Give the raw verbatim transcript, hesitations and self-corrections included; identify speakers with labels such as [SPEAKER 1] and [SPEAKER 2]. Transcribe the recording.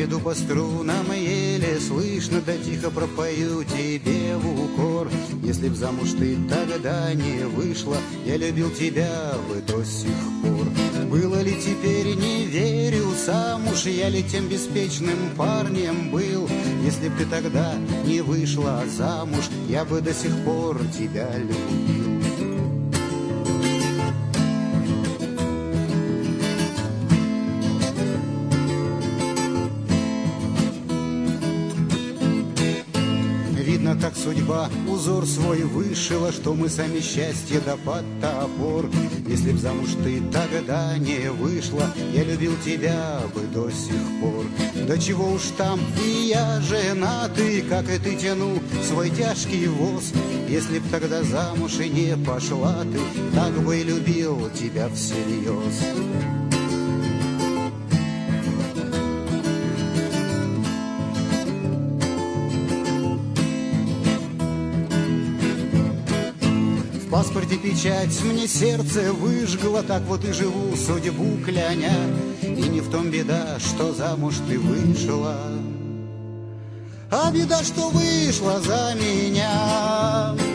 [SPEAKER 1] пойду по струнам еле слышно, да тихо пропою тебе в укор. Если б замуж ты тогда не вышла, я любил тебя бы до сих пор. Было ли теперь, не верю, сам уж я ли тем беспечным парнем был. Если б ты тогда не вышла замуж, я бы до сих пор тебя любил. Видно, так судьба узор свой вышила, что мы сами счастье да под топор. Если б замуж ты тогда не вышла, я любил тебя бы до сих пор. Да чего уж там, и я женатый, как и ты, тяну свой тяжкий воз. Если б тогда замуж и не пошла ты, так бы и любил тебя всерьез. В паспорте печать мне сердце выжгла, так вот и живу, судьбу кляня. И не в том беда, что замуж ты вышла, а беда, что вышла за меня.